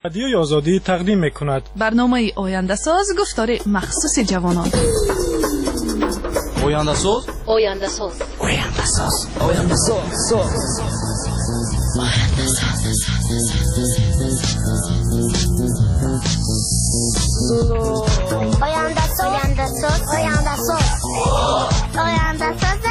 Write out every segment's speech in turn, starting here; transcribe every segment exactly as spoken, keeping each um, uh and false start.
رادیوی آزادی تقدیم میکند برنامه آینده ساز گفتار مخصوص جوانان. آینده ساز آینده ساز آینده ساز آینده ساز آینده ساز آینده ساز آینده ساز آینده ساز آینده ساز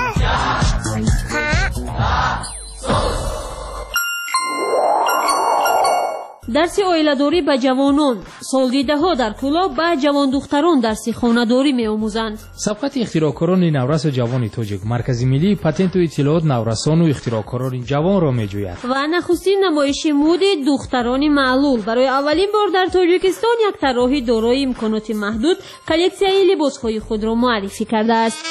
дарси оиладорӣ ба ҷавонон, солдидаҳо дар кӯлоб ба ҷавондухтарон дарси хонадорӣ меомӯзанд. сабқати ихтироъкорони наврасу ҷавони тоҷик маркази миллии патенту иттилоот наврасону ихтироъкорони ҷавонро меҷӯяд. ва нахустин намоиши мӯди духтарони маълул барои аввалин бор дар тоҷикистон як тарроҳи дорои имконоти маҳдуд коллексияи либосҳои худро муаррифӣ кардааст.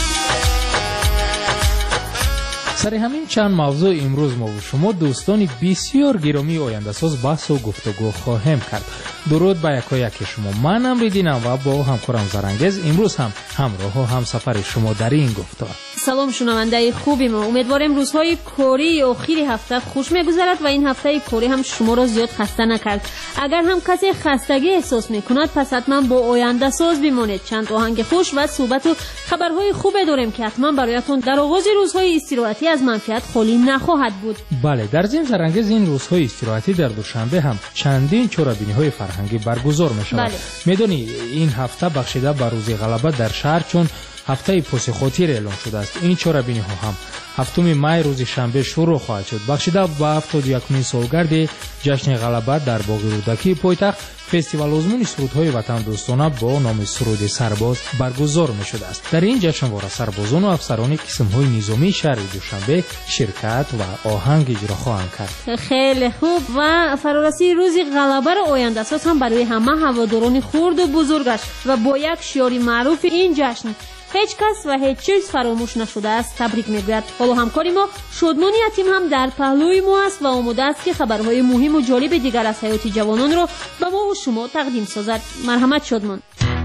сари ҳамин чанд мавзӯъ имрӯз мо бу шумо дӯстони бисёр гиромии ояндасоз баҳсу гуфтугӯ хоҳем кард. дуруд ба якояки шумо. ман Амридинам ва бо ҳамкорам Зарангез имрӯз ҳам ҳамроҳу ҳамсафари шумо дар ин гуфтор. салом шунавандаи хуби мо, умедворем рӯзҳои кории охири ҳафта хуш мегузарад ва ин ҳафтаи корӣ ҳам шуморо зиёд хаста накард. агар ҳам касе хастагӣ эҳсос мекунад, пас ҳатман бо ояндасоз бимонед. чанд оҳанги хуш ва суҳбату хабарҳои хубе дорем ки ҳатман бароятон дар оғози рӯзҳои истироҳатӣ аз манфиат холӣ нахоҳад буд. бале, дар зин Зарангез ин рӯзҳои истироҳатӣ дар душанбе ҳам чандин чорабиниҳои фарҳангӣ баргузор мешавад. медонӣ, ин ҳафта бахшида ба рӯзи ғалаба дар шаҳр чун ҳафтаи посихотир эълон шудааст. ин чорабиниҳо ҳам ҳафтуми май рӯзи шанбе шурӯъ хоҳад шуд. бахшида ба ҳафтоду якумин солгарди ҷашни ғалаба дар боғи рӯдакии пойтахт фестивалозмуни сурудҳои ватандӯстона бо номи суруди сарбоз баргузор мешудааст. дар ин ҷашнвора сарбозону афсарони қисмҳои низомии шаҳри душанбе ширкат ва оҳанг иҷро хоҳанд кард. хеле хуб. ва фарорасии рӯзи ғалабаро ояндасоз ҳам барои ҳама ҳаводорони хурду бузургаш ва бо як шиёри маъруфи ин ҷашн ҳеҷ кас ва ҳеҷ чиз фаромӯш нашудааст табрик мегӯяд. ҳоло ҳамкори мо Шодмони Ятим ҳам дар паҳлӯи мо аст ва омодааст ки хабарҳои муҳиму ҷолиби дигар аз ҳаёти ҷавононро ба мову шумо тақдим созад. марҳамат Шодмон.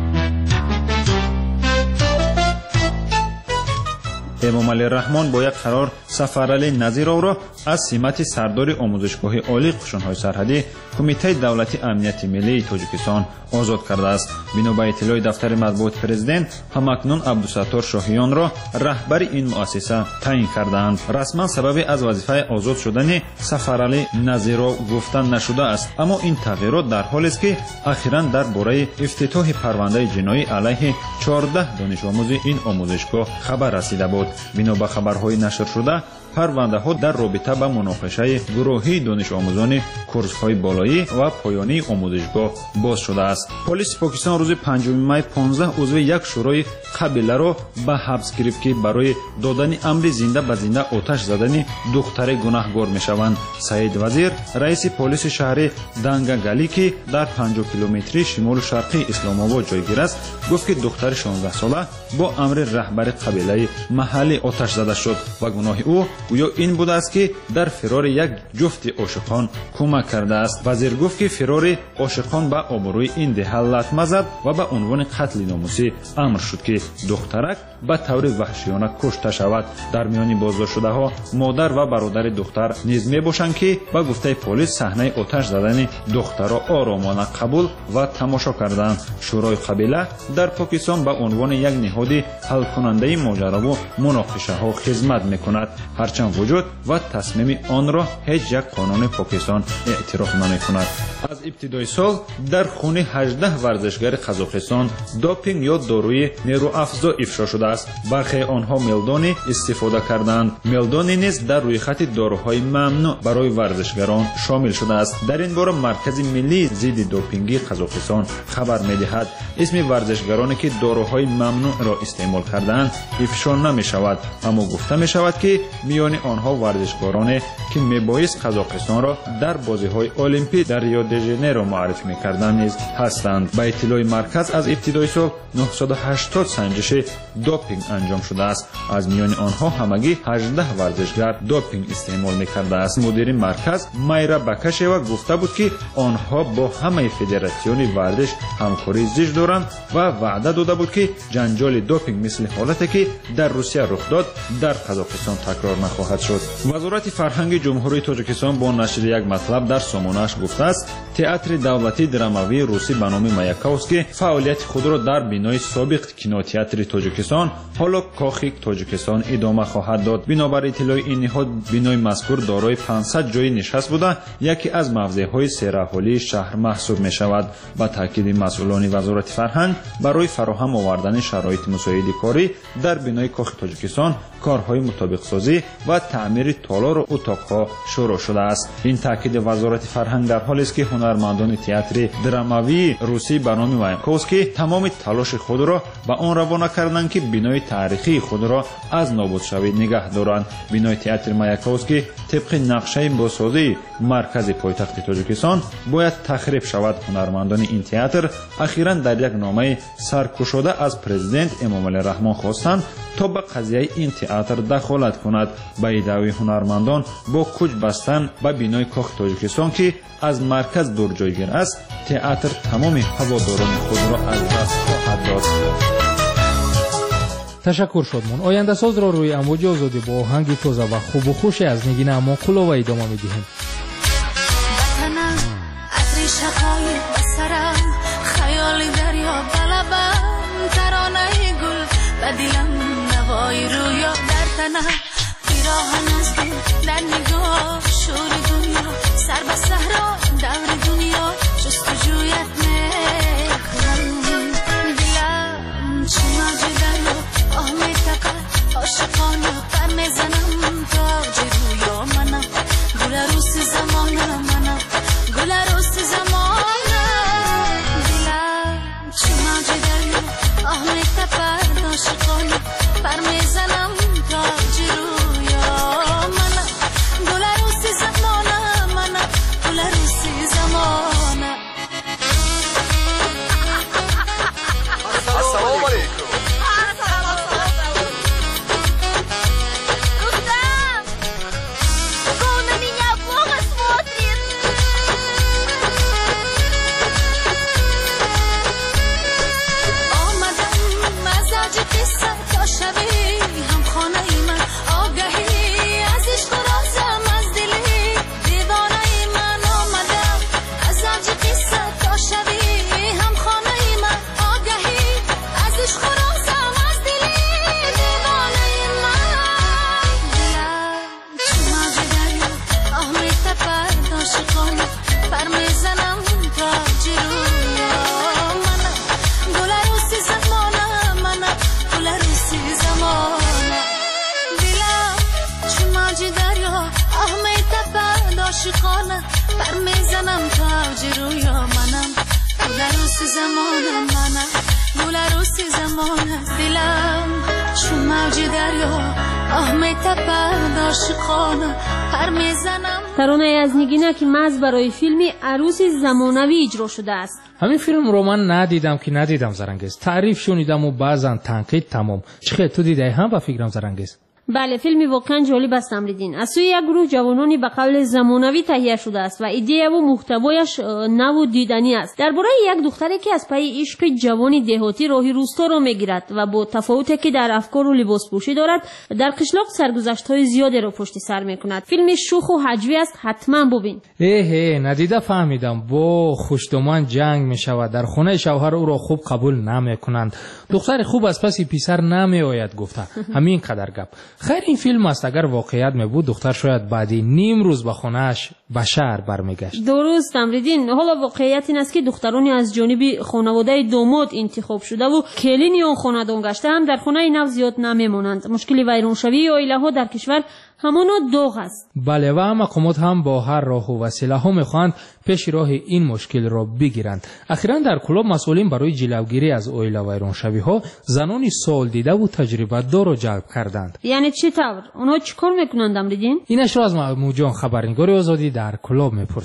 эмомалӣ раҳмон бо як қарор Сафаралӣ Назировро аз симати сардори омӯзишгоҳи олии қушунҳои сарҳадӣ Кумитаи давлати амнияти миллии Тоҷикистон озод кардааст. бино ба иттилои дафтари матбуоти президент, ҳамакнун Абдусаттор Шоҳиёнро раҳбари ин муассиса таъин кардаанд. расман сабаби аз вазифаи озод шудани Сафаралӣ Назиров гуфта нашудааст, аммо ин тағйирот дар ҳолест ки ахиран дар бораи ифтитоҳи парвандаи ҷиноӣ алайҳи чордаҳ донишомӯзи ин омӯзишгоҳ хабар расида буд. бино ба хабарҳои нашр шуда, парвандаҳо дар робита ба муноқишаи гурӯҳии донишомӯзони курсҳои болоӣ ва поёнии омӯзишгоҳ боз шудааст. полиси Покистон рӯзи панҷуми май понздаҳ узви як шӯрои қабиларо ба ҳабс гирифт ки барои додани амри зинда ба зинда оташ задани духтаре гунаҳгор мешаванд. Саид Вазир, раиси полиси шаҳри Дангагалӣ ки дар панҷоҳ километри шимолу шарқии Исломобод ҷойгир аст, гуфт ки духтари шонздаҳсола бо амри раҳбари қабилаи маҳаллӣ оташ зада шуд ва гуноҳи ӯ гӯё ин будааст ки дар фирори як ҷуфти ошиқон кӯмак кардааст. Вазир гуфт ки фирори ошиқон ба обрӯи ин деҳа латма зад ва ба унвони қатли номусӣ амр шуд ки духтарак ба таври ваҳшиёна кушта шавад. дар миёни боздоштшудаҳо модар ва бародари духтар низ мебошанд ки ба гуфтаи полис саҳнаи оташ задани духтаро оромона қабул ва тамошо карданд. шӯрои қабила дар Покистон ба унвони як ниҳоди ҳалкунандаи моҷарову муноқишаҳо хизмат мекунад, ҳарчанд вуҷуд ва тасмими онро ҳеҷ як қонуни Покистон эътироф намекунад. аз ибтидои сол дар хуни ҳаждаҳ варзишгари Қазоқистон допинг ё дорӯи нерӯафзо ифшо шудааст. бархеи онҳо мелдони истифода карданд. мелдони низ дар рӯйхати дороҳои мамнӯъ барои варзишгарон шомил шудааст. дар ин бора маркази миллии зидди допингии Қазоқистон хабар медиҳад, исми варзишгароне ки дороҳои мамнӯъро истеъмол кардаанд ифшо намешавад, аммо гуфта мешавад ки миёни онҳо варзишгороне ки мебоист Қазоқистонро дар бозиҳои олимпӣ дар Рио де Жанейро муаррифӣ мекарданд низ ҳастанд. ба иттилои марказ, аз ибтидои сол нӯҳсаду ҳаштод санҷиши допинг анҷом шудааст. аз миёни онҳо ҳамагӣ ҳаждаҳ варзишгар допинг истеъмол мекардааст. мудири марказ Майра Бакашева гуфта буд ки онҳо бо ҳамаи федератсиони варзиш ҳамкорӣ зич доранд ва ваъда дода буд ки ҷанҷоли допинг мисли ҳолате ки дар Русия рух дод дар Қазоқистон такрор نخواهد شد. وزارت فرهنگ جمهوری تاجیکستان با نشر یک مطلب در سامانه‌اش گفته است تئاتر دولتی دراماوی روسی به نام مایاکوفسکی فعالیت خود را در بینای سابق کینوتئاتر تاجیکستان حالا کاخ تاجیکستان ادامه خواهد داد. بنابر اطلاع این نهاد بینای مذکور دارای پانصد جای نشست بوده یکی از موضع‌های سیرحالی شهر محسوب می شود. با تاکید مسئولان وزارت فرهنگ برای فراهم آوردن شرایط مساعد کاری در بینای کاخ تاجیکستان کارهای مطابق سازی و تعمیر تالار و اتاقها شروع شده است. این تاکید وزارت فرهنگ در حالی است که هنرمندان تئاتر دراماوی روسی به نام مایاکوفسکی تمام تلاش خود را به آن روانه کردند که بینای تاریخی خود را از نابود شوی نگه دارند. بینای تئاتر مایاکوفسکی طبق نقشه بازسازی مرکز پایتخت تاجیکستان باید تخریب شود. هنرمندان این تئاتر اخیراً در یک نامه سرکشاده از پرزیدنت امامعلی رحمان خواستند تا به قضیه این تئاتر دخالت کند. به ادعای هنرمندان با کوچ بستن به بینای کاخ تاجیکستان که از مرکز دور جایگیر است تئاتر تمام هواداران خود را از دست خواهد داد. تشکر شدمون. آینده ساز را روی امواج آزادی با آهنگ تازه و خوب و خوش از نگین امانقلو و ادامه میدهیم. وطنم عطر شب‌های بسرم خیال دریا بلبم ترانه گل و دلم نوای رویا در تنم پیراهن از دل در نگاه شور دنیا سر به صحرا دور دنیا جستجویت میکنم دلم چه موج دریا آه میتپد عاشقانه پر میزنم تاج رویا منم گل عروس زمانم منم گل عروس زمانم دلم چه موج دریا آه میتپد عاشقانه پر میزنم تاج رویا منم گل عروس زمانم منم گل عروس زمانم. السلام علیکم. عاشقانه پر میزنم تاج رویا منم گل عروس زمانم منم گل عروس زمانم دلم چون موج دریا آه میتپد عاشقانه پر میزنم. ترانه از نگینه که محض برای فیلمی عروس زمانوی اجرا شده است. همین فیلم رو من ندیدم که ندیدم زرنگیز. تعریف شنیدم و بعضا تنقید تمام. چخه تو دیده هم با فکرم زرنگیز؟ بله، فیلمی واقعا جالب است تمریدین. از سوی یک گروه جوانانی به قول زمانوی تهیه شده است و ایده و محتوایش نو و دیدنی است. درباره یک دختری که از پی عشق جوانی دهاتی راهی روستا را میگیرد و با تفاوتی که در افکار و لباس پوشی دارد در قشلاق سرگذشت‌های زیادی را پشت سر میکند. فیلم شوخ و هجوی است، حتما ببین. اه ندیده فهمیدم. با خوشدمان جنگ میشود، در خانه شوهر او را خوب قبول نمیکنند. دختر خوب از پس پسر نمیآید گفته. همین قدر گپ. خیر این فیلم است اگر واقعیت می بود دختر شاید بعدی نیم روز به خانه‌اش به شهر برمیگشت. درست تمریدین. حالا واقعیت این است که دخترانی از جانب خانواده داماد انتخاب شده و کلینی آن خانواده گشته هم در خانه نو زیاد نمیمانند. مشکل ویرانشوی عائله ها در کشور همانا داغ است. بله و مقامات هم با هر راه و وسیله ها میخواهند پیش راه این مشکل را بگیرند. اخیراً در کلاب مسئولین برای جلوگیری از عائله ویرانشوی ها زنانی سال دیده و تجربه دار را جلب کردند. یعنی چطور؟ اونها چیکار میکنند امریدین؟ اینش را از موجان خبرنگار آزادی در کلاب میپرسیم.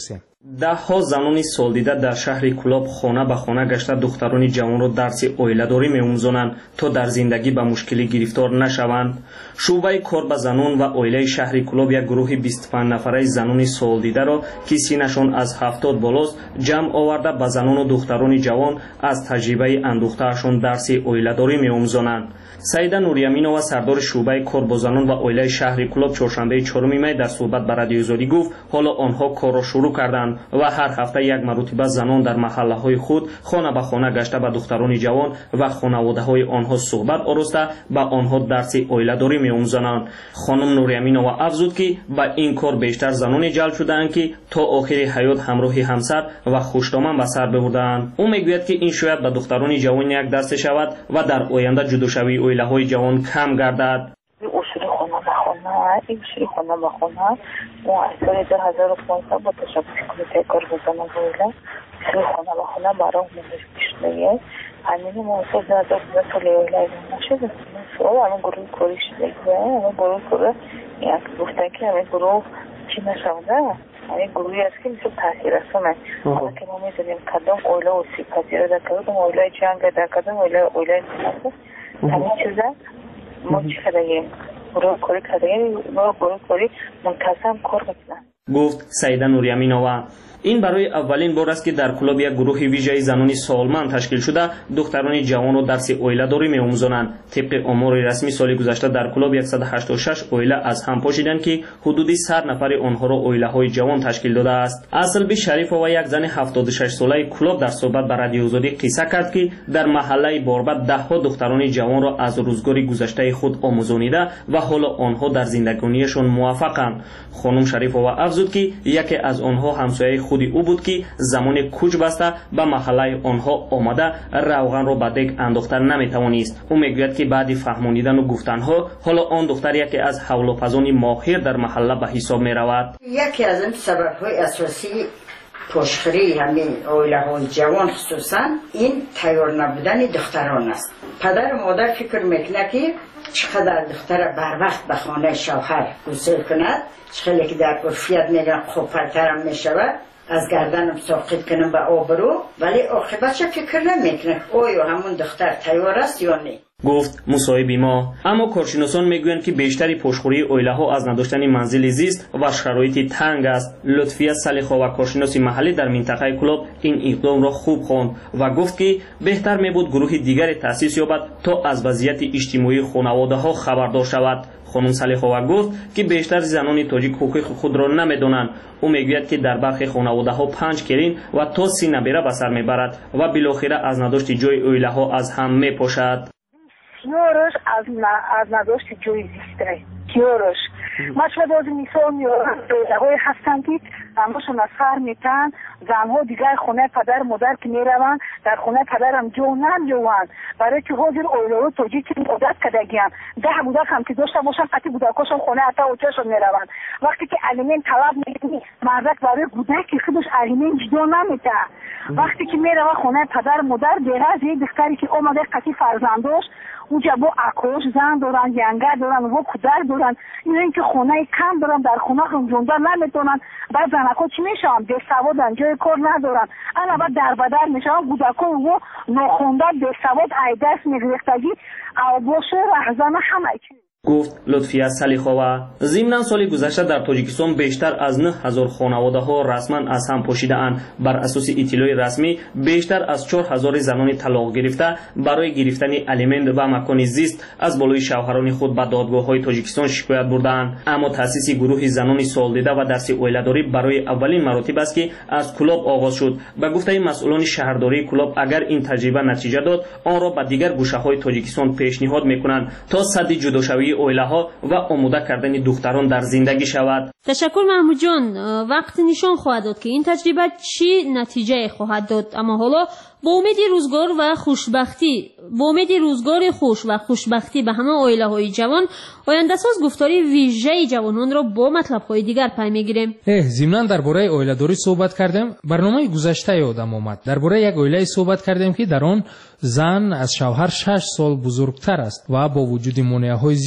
даҳҳо занони солдида дар шаҳри Кӯлоб хона ба хона гашта духтарони ҷавонро дарси оиладорӣ меомӯзонанд, то дар зиндагӣ ба мушкилӣ гирифтор нашаванд. шуъбаи кор ба занон ва оилаи шаҳри Кӯлоб як гурӯҳи бисту панҷ нафараи занони солдидаро, ки синашон аз ҳафтод болост, ҷамъ оварда ба занону духтарони ҷавон аз таҷрибаи андӯхтаашон дарси оиладорӣ меомӯзонанд. Саида Нурияминова, сардори шуъбаи кор бо занон ва оилаи шаҳри Кӯлоб, чоршанбаи чорум май дар суҳбат ба радиозорӣ гуфт, ҳоло онҳо корро шурӯъ карданд ва ҳар ҳафта як маротиба занон дар маҳаллаҳои худ хона ба хона гашта ба духтарони ҷавон ва хонаводаҳои онҳо суҳбат ороста ба онҳо дарси оиладорӣ меомӯзонанд. хонум Нурияминова афзуд, ки ба ин кор бештар заноне ҷалб шудаанд, ки то охири ҳаёт ҳамроҳи ҳамсар ва хушдоман ба сар бибурдаанд. ӯ мегӯяд, ки ин шояд ба духтарони ҷавон як дарсе шавад ва дар оянда ҷудошавии оилаҳои ҷавон кам гардад. اصول خانه به خانه این اصول خانه به خانه و از سال دو هزار و پانزده با تشبیه کمیته کار بزنه بایله اصول خانه به خانه برای موزش بیشتریه همین موضوع دو هزار و پانزده سالی اوله نشده سوال همین گروه کاری شده همین گروه کاری یک گفتن که همین گروه چی نشونده همین گروهی است که مثل تاثیر رسانه حالا که ما میزنیم کدام اوله و سی پذیره در کدام اوله جنگ در کدام اوله اوله انتناسه همین چیزه ما چی کردیم گروه کاری کردیم ما گروه کاری منتظم کار میکنن. گفت سیده نوریامینова. این برای اولین بار است که در کلاب یک گروه ویژه زنانی سالمند تشکیل شده دختران جوان را درس اویله‌داری می‌آموزانند. طبق آمار رسمی سال گذشته در کلاب صد و هشتاد و شش اویله از هم پاشیدند که حدود صد نفر آنها را اویله‌های جوان تشکیل داده است. اصلبی شریفова یک زن هفتاد و شش ساله کلاب در صحبت با رادیوزادی قصه کرد که در محله باربد ده‌ها دختران جوان را از روزگار گذشته خود آموزانیده و حالا آنها در زندگانیشان موفقند. خانم شریفова افزود که یکی از آنها همسایه خودی او بود که زمان کوچ بسته به محله آنها آمده روغن را به دگ انداختن نمیتوانست. او میگوید که بعد فهمانیدن و گفتنها حالا آن دختر یکی از حول‌وپزان ماهر در محله به حساب می رود. یکی از این سبب‌های اساسی پشخری همین اویله‌های جوان خصوصا این تیار نبودن دختران است. پدر و مادر فکر میکنه که چقدر دختر بر وقت به خانه شوهر گسیل کند، چقدر که در عرفیت میگن خوب‌ترم میشود، از گردنم ساقط کنم به آبرو، ولی عاقبتش فکر نمیکنه آیا همون دختر تیار است یا نه. گفت مصاحبی ما. اما کارشناسان میگویند که بیشتری پشخوری اویله ها از نداشتن منزل زیست و شرایط تنگ است. لطفیه صلیخا و کارشناس محلی در منطقه کلاب این اقدام را خوب خواند و گفت که بهتر میبود گروه دیگری تأسیس یابد تا از وضعیت اجتماعی خانواده ها خبردار شود. خانم صلیخا گفت که بیشتر زنان تاجیک حقوق خود را نمیدانند. او میگوید که در برخی خانواده ها پنج کرین و تا سی نبیره به سر میبرد و بالاخره از نداشت جای اویله ها از هم میپاشد. یارش از از نداشت جای زیسته یارش ما شما باز مثال میارم دویده‌های هستن که همشون از سر میتن زنها دیگر خونه پدر مادر که میروند در خونه پدرم جو نمیوند برای که حاضر اویله‌ها تاجیک عادت کردگیان ده بودک هم که داشته باشن قطعی بودکاشون خونه حتی اوچهشون میروند وقتی که الیمن طلب میکنی مردک برای بودک خودش الیمن جدا نمیده وقتی که میروه خونه پدر مادر دیگه از یه دختری که اومده قطعی فرزندش اونجا با اکوش زن دارن ینگر دارن و کودر دارن این اینکه خونه کم دارن در خونه هم جونده نمیتونن بعد زنکو چی میشن به سوادن جای کار ندارن انا بعد در بدر میشن کودکو و ناخونده به سواد ایدس میگرفتگی او باشه رهزن همه چی. گفت لطفیه صلیخوا. ضمن سال گذشته در تاجیکستان بیشتر از نه هزار خانواده ها رسما از هم پاشیده اند. بر اساس اطلاع رسمی بیشتر از چهار هزار زنان طلاق گرفته برای گرفتن الیمنت و مکان زیست از بالای شوهران خود به دادگاه های تاجیکستان شکایت بردند. اما تاسیس گروه زنان سالدیده و درس اویله‌داری برای اولین مراتب است که از کلاب آغاز شد. به گفته مسئولان شهرداری کلاب اگر این تجربه نتیجه داد آن را به دیگر گوشه های تاجیکستان پیشنهاد میکنند تا سد جداشوی اویله ها و آماده کردن دختران در زندگی شود. تشکر محمود جان. وقت نشان خواهد داد که این تجربه چی نتیجه خواهد داد. اما حالا با امید روزگار و خوشبختی با امید روزگار خوش و خوشبختی به همه اویله های جوان آینده ساز گفتاری ویژه جوانان را با مطلب های دیگر پی میگیریم. ضمن درباره اویله داری صحبت کردیم. برنامه گذشته یادم آمد درباره یک اویله صحبت کردیم که در آن زن از شوهر شش سال بزرگتر است و با وجود مانع‌های زیاد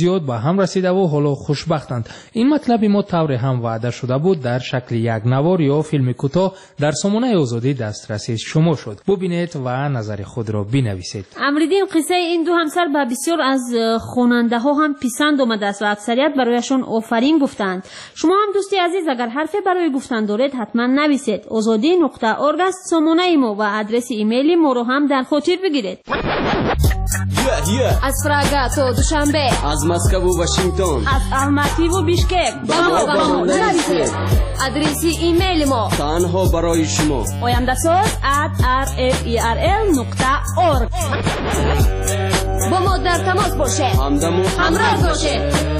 زیاد به هم رسیده و حالا خوشبختند. این مطلبی ما طور هم وعده شده بود در شکل یک نوار یا فیلم کوتاه در سامانه آزادی دسترسی شما شد. ببینید و نظر خود را بنویسید. امریدین قصه این دو همسر به بسیار از خواننده ها هم پسند آمده است و اکثریت برایشان آفرین گفتند. شما هم دوستی عزیز اگر حرفی برای گفتن دارید حتما نویسید. آزادی نقطه اورگ است سامانه ما و آدرس ایمیل ما رو هم در خاطر بگیرید. از پراگ تا دوشنبه، از مسکو و واشنگتن، از الماتی و بیشکک با ما با ما نویسید. آدرس ایمیل ما تنها برای شما oyandasaz at r f e r l نقطه org. با ما در تماس باشه، همدم و همراه باشه.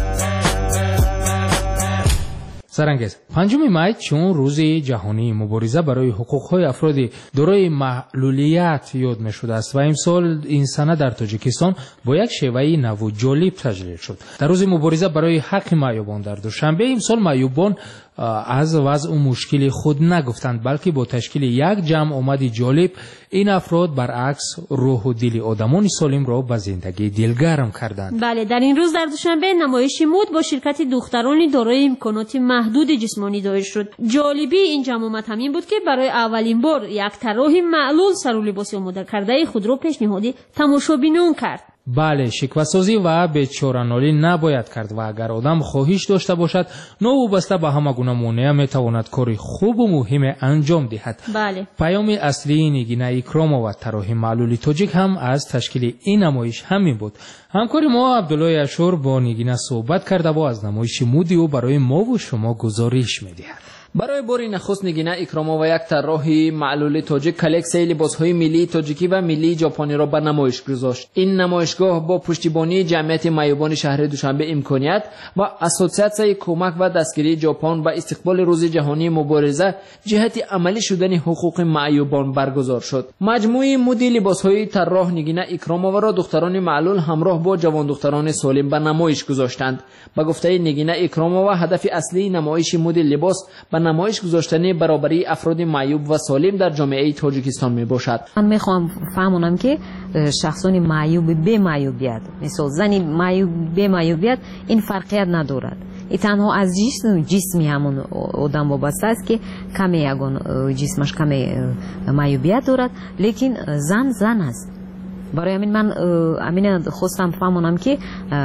سرانگیز پنجم می چون روز جهانی مبارزه برای حقوق‌های افراد دارای معلولیت یاد می‌شده است و امسال این سنه در تاجیکستان با یک شیوه نو و جالب تجلیل شد. در روز مبارزه برای حق معیوبان در دوشنبه امسال معیوبان از وضع و مشکل خود نگفتند، بلکه با تشکیل یک جمع آمدی جالب این افراد برعکس روح و دل آدمان سالم را به زندگی دلگرم کردند. بله، در این روز در دوشنبه نمایشی مد با شرکت دختران دارای امکانات محدود جسمانی دایر شد. جالبی این جمع آمد همین بود که برای اولین بار یک طراح معلول سر و لباس آماده کرده خود را پیشنهادی تماشابینان کرد. بله، شکوه‌سازی و بیچاره‌نالی نباید کرد و اگر آدم خواهش داشته باشد نوابسته به همه گونه مانع میتواند کاری خوب و مهم انجام دهد. بله. پیام اصلی نگینه اکرامова و طراح معلولی تاجیک هم از تشکیل این نمایش همین بود. همکار ما عبدالله اشور با نگینه صحبت کرده و از نمایش مودی و برای ما و شما گزارش می‌دهد. برای بار نخست نگینه اکرامova یک طراح معلول تاجیک کلکسیون لباس‌های ملی تاجیکی و ملی ژاپنی را به نمایش گذاشت. این نمایشگاه با پشتیبانی جمعیت معیوبان شهر دوشنبه امکانیت و اسوسیاسیون کمک و دستگیری ژاپن به استقبال روز جهانی مبارزه جهت عملی شدن حقوق معیوبان برگزار شد. مجموعه مدل لباس‌های طراح نگینه اکرامova را دختران معلول همراه با جوان دختران سالم به نمایش گذاشتند. به گفته نگینه اکرامova هدف اصلی نمایش مدل لباس به نمایش گذاشتن برابری افراد معیوب و سالم در جامعه تاجیکستان می باشد. من میخوام فهمونم که شخصان معیوب به معیوبیت، مثل زنی معیوب به معیوبیت این فرقیت ندارد. این تنها از جسم جسمی همون آدم وابسته است که کمی یگان جسمش کمی معیوبیت دارد، لیکن زن زن است. برای همین من امین خواستم فهمونم که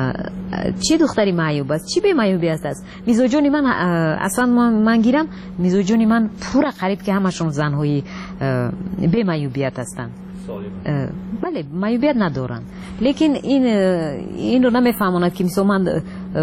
چه دختری معیوب است، چی به معیوبیت است. میزوجانی من اصلا من گیرم میزوجانی من پورا قریب که همشون زنهای به معیوبیت هستند. بله، معیوبیت ندارن، لیکن این این رو نمیفهموند که مثلا من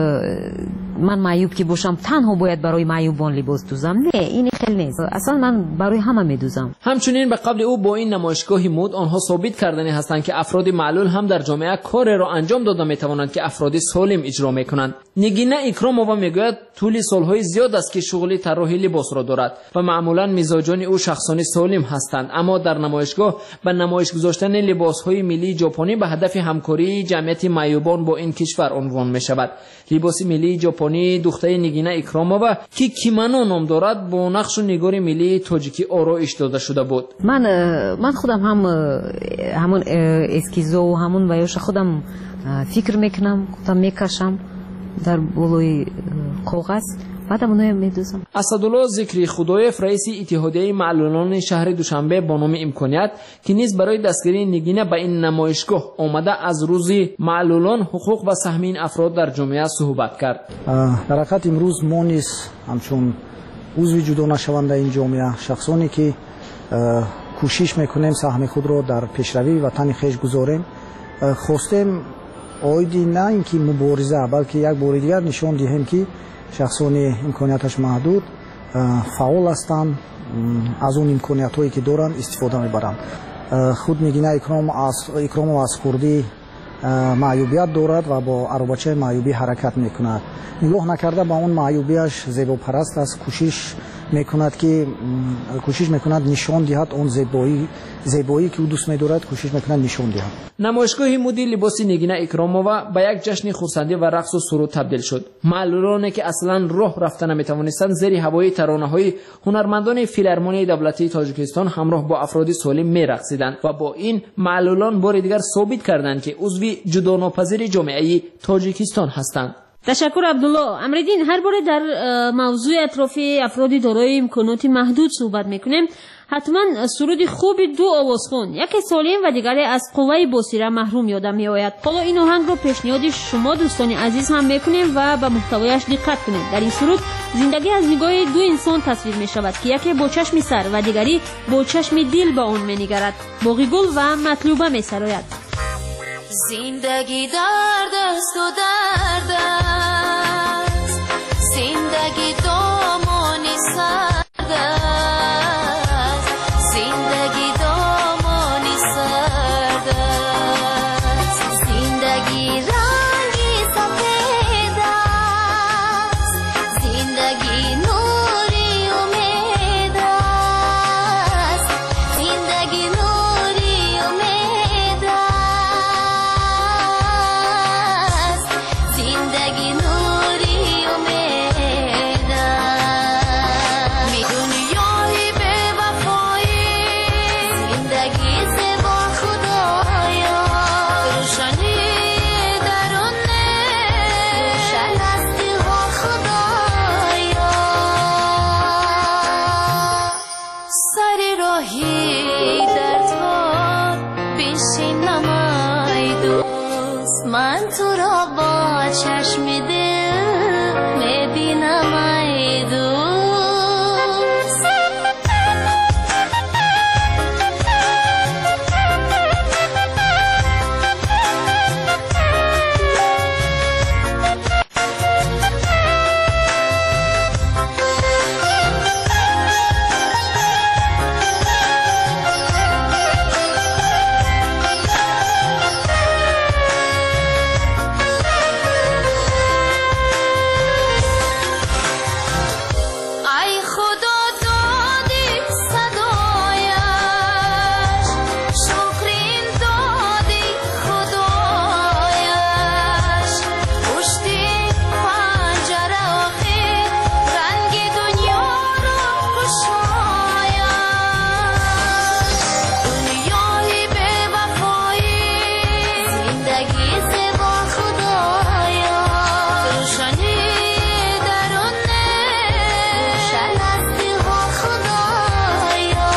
من معیوب که باشم تنها باید برای معیوبان لباس دوزم. نه، این خیلی نیست. اصلا من برای همه میدوزم. همچنین به قبل او با این نمایشگاه مد آنها ثابت کردنی هستند که افراد معلول هم در جامعه کار را انجام داده میتوانند که افراد سالم اجرا میکنند. نگینه اکرامova میگوید طول سالهای زیاد است که شغل طراحی لباس را دارد و معمولا مزاجان او شخصان سالم هستند، اما در نمایشگاه به نمایش گذاشتن لباس‌های ملی ژاپنی به هدف همکاری جمعیت معیوبان با این کشور عنوان می‌شود. لباس ملی ژاپنی دختر نگینه اکرامova که کیمانو نام دارد با نقش و نگار ملی تاجیکی آرایش داده شده بود. من من خودم هم همون اسکیزو و همون ویوش خودم فکر میکنم، خودم میکشم در بالای کاغذ، بعدم اونو میدوزم. اسدالله ذکری خدایف رئیس اتحادیه معلولان شهر دوشنبه با نام امکانیت که نیز برای دستگیری نگینه به این نمایشگاه آمده از روز معلولان حقوق و سهم این افراد در جامعه صحبت کرد. در حقیقت امروز ما نیز همچون عضو جدا نشونده این جامعه، شخصانی که کوشش میکنیم سهم خود را در پیشروی وطن خویش گذاریم، خواستیم آیدی نه اینکه مبارزه بلکه یک بار دیگر نشان دهیم که شخصانی امکانیتش محدود فعال هستند، از اون امکانیت هایی که دارند استفاده میبرند. خود نگینه اکرام از اکرام و از خوردی معیوبیت دارد و با عربچه معیوبی حرکت میکند. نگاه نکرده با اون معیوبیش زیبا پرست است، کوشش میکند که کوشش میکند نشان دهد اون زیبایی زیبایی که او دوست می‌دارد کوشش میکند نشان دهد. نمایشگاه مدی لباس نگینه اکرامووا به یک جشن خرسندی و رقص و سرود تبدیل شد. معلولانی که اصلا راه رفتن نمیتوانستند زیر هوای ترانه‌های هنرمندان فیلارمونی دولتی تاجیکستان همراه با افراد سالم می‌رقصیدند و با این معلولان بار دیگر ثابت کردند که عضو جداناپذیر جامعه تاجیکستان هستند. تشکر عبدالله. امردین، هر باره در موضوع اطرافی افرادی دارای امکانات محدود صحبت میکنیم، حتما سرود خوب دو آوازخوان، یکی سالم و دیگری از قوه بصیره محروم یادم میآید. حالا این آهنگ رو پیشنهاد شما دوستان عزیز هم میکنیم و به محتوایش دقت کنید. در این سرود زندگی از نگاه دو انسان تصویر می شود که یکی با چشم سر و دیگری با چشم دل به آن می‌نگرد. باقی گل و مطلوبه می‌سراید. زندگی درد است و درد است، زندگی دامانی سرد است، زندگی دامانی سرد است، زندگی رنگی سفید است، زندگی نوری امید است، زندگی نوری امید است، زندگی نوری امید است. می دنیای بی وفایی، زندگی زیبا خدایا، روشنی درونه، روشن است دلها خدایا. سر راهی در تو بنشینم ای دوست، من تو را با چشم دل میبینم ای دوست. ای خدا دادی صدایش، شکرین دادی خدایش، پشتی پنجره آخر رنگ دنیا را گشایش. دنیای بی وفایی، زندگی زیبا خدایا، روشنی درونه، روشن است دلها خدایا.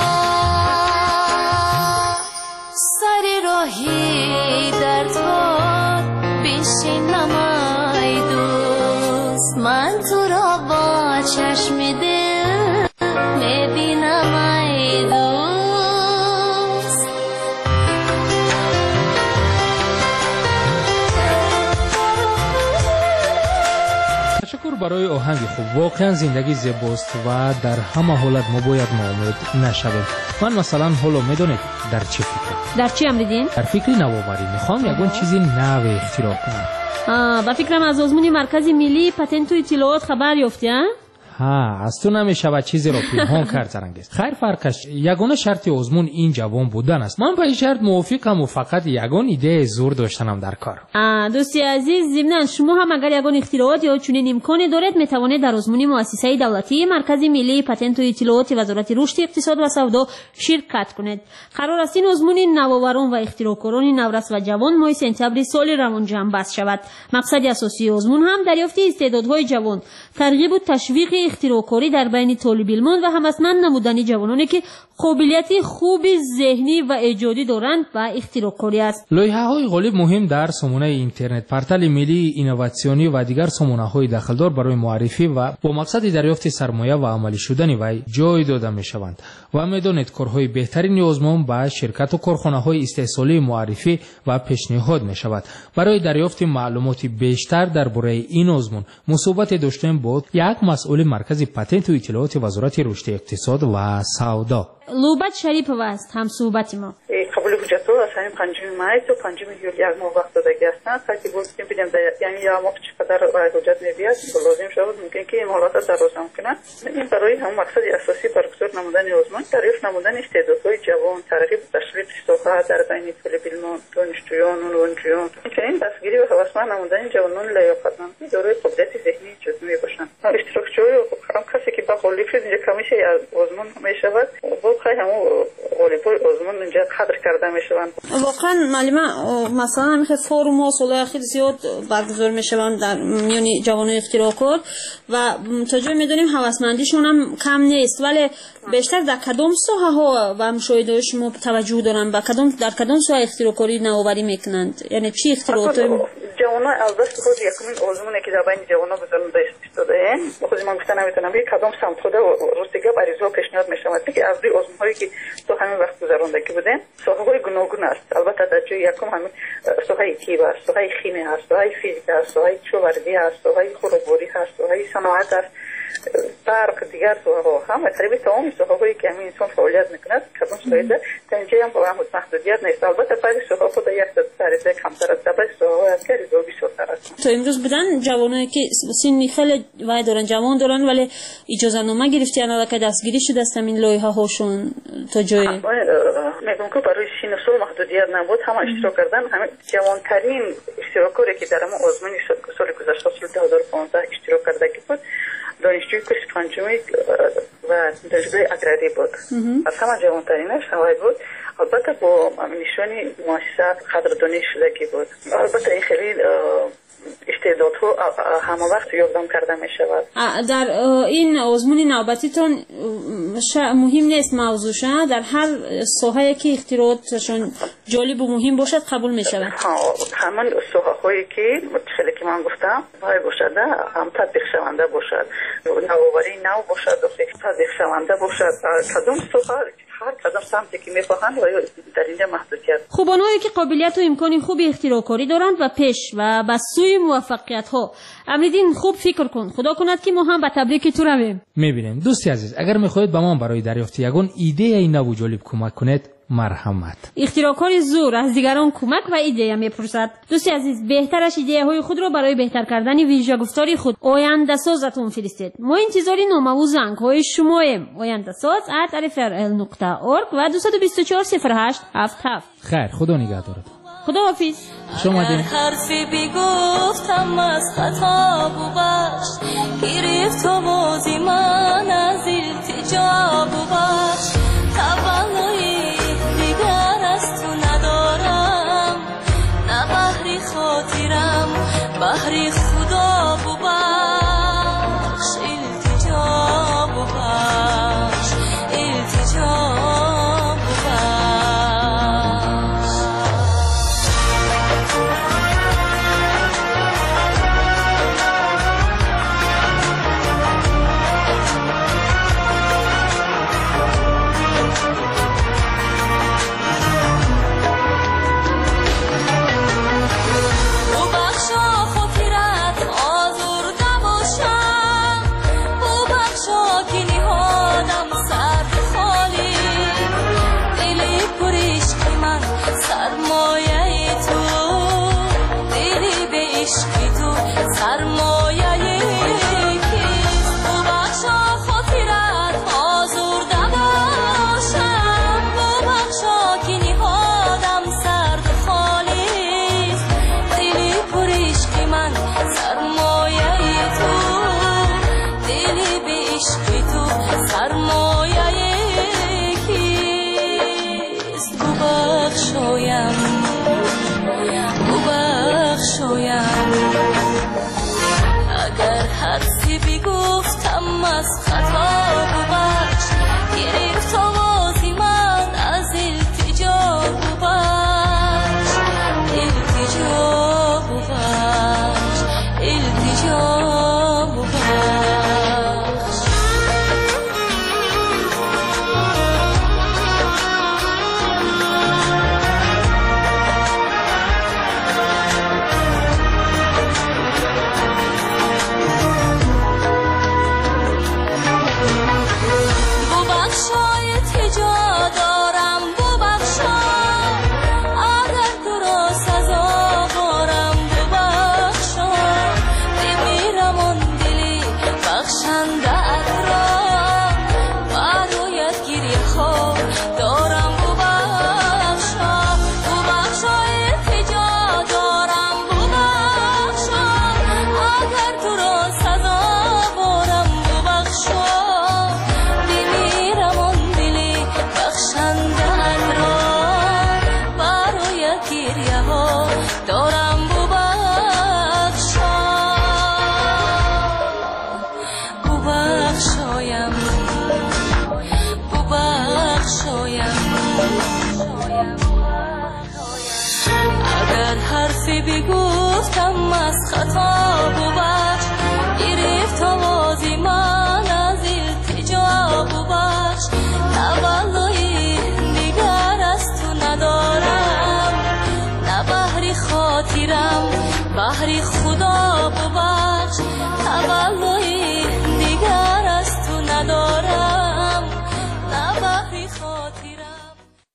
سر راهی در تو بنشینم ای دوست، من تو را با چشم دل میبینم ای دوست. تشکر برای آهنگ خوب. واقعا زندگی زیباست و در همه حالت ما باید ناامید نشویم. من مثلا حالا میدونید در چه فکر؟ در چی امریدین؟ در فکر نوآوری. میخوام یگون چیزی نو اختراع کنم. آه، با فکرم از آزمون مرکز ملی پتنت و اطلاعات خبر یافتی ها؟ ها، از تو نمیشود چیزی را پنهان کرد زرنگیز. خیر فرقش یگانه شرط آزمون این جوان بودن است. من به این شرط موافقم و فقط یگان ایده زور داشتنم در کار. دوستی عزیز، ضمناً شما هم اگر یگان اختراعات یا چنین امکانی دارید میتوانید در آزمون مؤسسه دولتی مرکز ملی پتنت و اطلاعات وزارت رشد اقتصاد و سودا شرکت کنید. قرار است این آزمون نوآوران و اختراعکاران نورس و جوان ماه سپتامبر سال روان جمع بست شود. مقصد اساسی آزمون هم دریافت استعدادهای جوان، ترغیب و تشویق اختراعکاری در بین طالب علمان و همسنن نمودن جوانانی که قابلیت خوب ذهنی و ایجادی دارند و اختراعکاری است. لایحه‌های غالب مهم در سامانه اینترنت پورتال ملی اینوواسیونی و دیگر سامانه‌های داخلدار برای معرفی و با مقصد دریافت سرمایه و عملی شدن وی جای داده می‌شوند و می‌دانید کارهای بهترین آزمون با شرکت و کارخانه‌های استحصالی معرفی و پیشنهاد می‌شود. برای دریافت معلومات بیشتر درباره این آزمون مصاحبت داشتیم با یک مسئول مرکز پتنت و اطلاعات وزارت رشد اقتصاد و سودا. لوبت شریف است هم صحبت ما. قبل کلی حجت ها از همین پنجم مای تا پنجم یولی یک ماه وقت دادگی هستند تا که بودیم ببینیم یعنی یک ماه چقدر حجت می‌بیاد لازم شود ممکن که این حالات درست کنند. این برای هم مقصد اساسی برگزار نمودن آزمون تعریف نمودن استعدادهای جوان ترغیب تشویق سوها در بین طلبیان دانشجویان و نوجوان همچنین دستگیری و هوسمند نمودن جوانان لیاقتمند دارای قدرت ذهنی جزئی باشند. اشتراکچوی هم کسی که با غالب شد اینجا کمیشه از آزمون میشود با خیلی همو غالبای آزمون اینجا قدر کرده میشوند. واقعا معلومه مثلا همین فورم ها سال اخیر زیاد برگزار میشوند در میان جوانان اختراعکار و تا جایی میدونیم هوسمندیشون هم کم نیست ولی بیشتر در کدام ساحه ها و مشاهده شما توجه دارن و کدام در کدام ساحه اختراعکاری نوآوری میکنند یعنی چی اختراعات جوانان از دست خود یکمین آزمونی که در بین جوانان بزرگ داشته اند خود من گفتم نمیتونم بگم کدام سمت خود روستگی بریزا پیشنهاد میشود که از دی آزمون هایی که تو همین وقت گذراندگی بودن ساحه های گوناگون است البته در جای یکم همین ساحه طب است ساحه شیمی است ساحه فیزیک است ساحه کشاورزی است ساحه خودروباری است ساحه صنعت است فرق دیگر ساحه هم تقریبا تمام ساحه هایی که همین انسان فعالیت میکند کدام ساحه تا اینجا هم با محدودیت نیست البته بعضی ساحه خود یک درجه کمتر است بعضی ساحه از که ریزو بیشتر است. تا امروز بودن جوانایی که سنی خیلی وای دارن جوان دارن ولی اجازه نامه گرفتن الان که دستگیری شده است این لایحه هاشون تا جای میگم که برای سن و سال محدودیت نبود هم اشتراک کردن همه جوانترین اشتراکاری که در ما آزمون سال گذشته سال دو هزار و پانزده اشتراک کرده بود دانشجوی کورس پنجمی و دانشگاه اگراری بود از همه جوانترینش هوای بود البته با نشانی مؤسسه قدردانی شدگی بود البته این خیلی استعدادها همه وقت یادداشت کرده می شود. در این آزمون نوبتیتون مهم نیست موضوعش در هر ساحه‌ای که اختراعاتشون جالب و مهم باشد قبول می شود. همان ساحه هایی که خیلی که من گفتم باید باشد هم تطبیق شونده باشد نوآوری نو باشد تطبیق شونده باشد کدام ساحه هر کدام سمتی که می‌خواهند و در اینجا محدودیت. خوبانهایی که قابلیت و امکان خوبی اختراعکاری دارند و پیش و به سوی موفقیت ها امریدین خوب فکر کن خدا کند که ما هم به تبریک تو رویم. می‌بینیم دوستی عزیز اگر می‌خواهید به ما برای دریافت یگان ایده این نو جالب کمک کنید مرحمت. اختراعکاری زور از دیگران کمک و ایده می‌پرسد. دوستی عزیز بهترش ایده های خود را برای بهتر کردن ویژه گفتاری خود آینده سازتون فرستید. ما انتظاری نامه و زنگ های شماییم آینده ساز ات ال اف ار ال نقطه اورگ و دو دو چهار صفر هشت هفت هفت. خیر خدا نگهدارت. خدا حافظ. شما دین حرفی بگفتم از خطا و بخش گرفت و بازی من از التجا و بخش تولای دیگر از تو ندارم نه بحری خاطرم بحری خدا و بخش التجا و بخش التجا اگر حرفی بگفتم از خطا و بخش گرفت آوازی من از التجا و بخش التجا و بخش التجا و بخش حرفی بگفتم از خطا بود